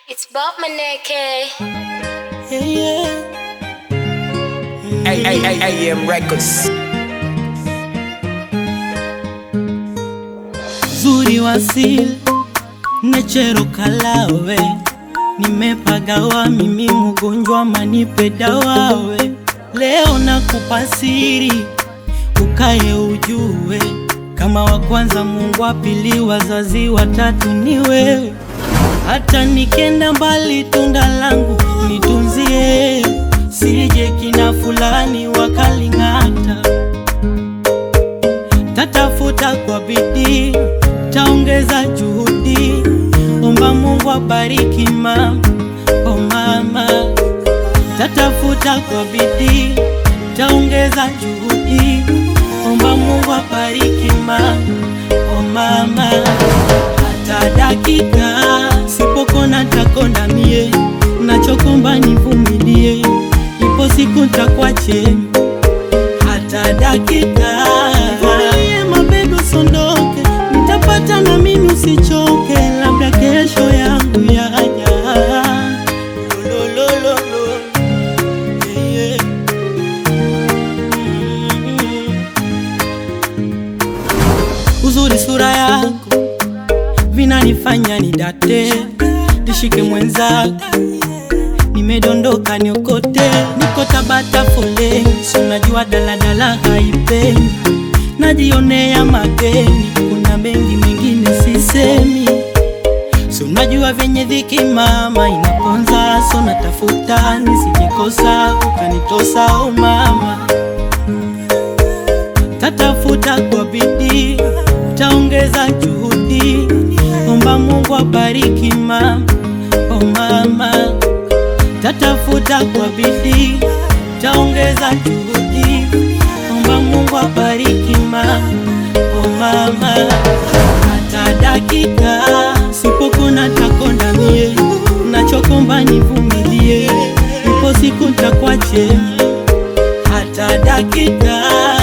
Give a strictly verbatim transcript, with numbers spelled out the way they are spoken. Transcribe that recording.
It's Bob Maneke. Yeah, yeah. A A A A M Records. Zuri wasili nechero kalawe, nimepagawa mimi mgonjwa manipe dawawe. Leo nakupa siri ukaye ujue, kama wa kwanza Mungu, wa pili wazazi, watatu ni wewe. Hata nikenda mbali tunda langu nitunzie, sije kina fulani wakalingata. Tatafuta kwa bidii, taongeza juhudi, omba Mungu abariki mama, oh mama. Tatafuta kwa bidii, taongeza juhudi, omba Mungu abariki mama, oh mama. Hata dakika sipokona takonda mie, nachokomba nivumilie, ipo siku ntakwache. Hata dakika nivumilie mabedu sondoke, nitapata na mimi usichoke, labda kesho yangu yaja. Lo lo lo lo, yeah, yeah. Mm-hmm. Uzuri sura yako vinanifanya nidate, nishike mwenzako, nimedondoka niokote, niko Tabata foleni, si unajua daladala haipeni, najionea mageni, kuna mengi mengine sisemi, si unajua venye dhiki mama inaponza, so natafuta nisijikosa ukanitosa, oh mama. Tatafuta kwa bidii, taongeza juhudi, omba Mungu abariki mama, oh mama. Tatafuta kwa bidii, taongeza juhudi, omba Mungu abariki mama, oh mama. Hata dakika sipokona takonda mie, nachokomba nivumilie, ipo siku ntakwache. Hata dakika